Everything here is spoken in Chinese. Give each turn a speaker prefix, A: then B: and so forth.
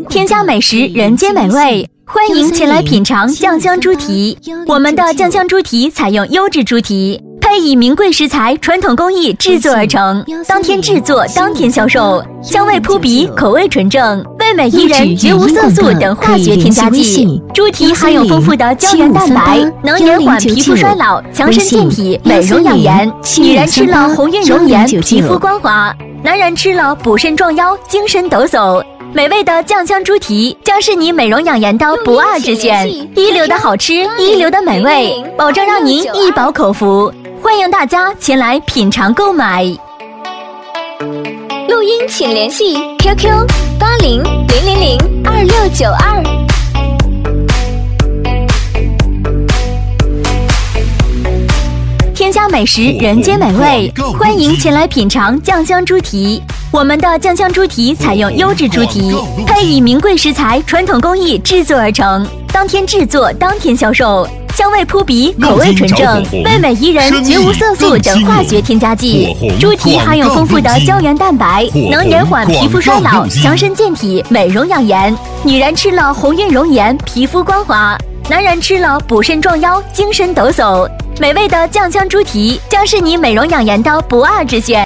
A: 天下美食，人间美味，欢迎前来品尝酱香猪蹄。我们的酱香猪蹄采用优质猪蹄，配以名贵食材、传统工艺制作而成，当天制作，当天销售，香味扑鼻，口味纯正，为美宜人，绝无色素等化学添加剂。猪蹄含有丰富的胶原蛋白，能延缓皮肤衰老，强身健体，美容养颜。女人吃了红晕容颜，皮肤光滑；男人吃了补肾壮腰，精神抖擞。美味的酱香猪蹄将是你美容养颜的不二之选，一流的好吃，一流的美味，保证让您一饱口福。欢迎大家前来品尝购买。
B: 录音请联系 QQ8000022692。
A: 天下美食，人间美味，欢迎前来品尝酱香猪蹄。我们的酱香猪蹄采用优质猪蹄，配以名贵食材、传统工艺制作而成，当天制作，当天销售，香味扑鼻，口味纯正，为美宜人，绝无色素等化学添加剂。猪蹄含有丰富的胶原蛋白，能延缓皮肤衰老，强身健体，美容养颜。女人吃了红晕容颜，皮肤光滑；男人吃了补肾壮腰，精神抖擞。美味的酱香猪蹄将是你美容养颜的不二之选。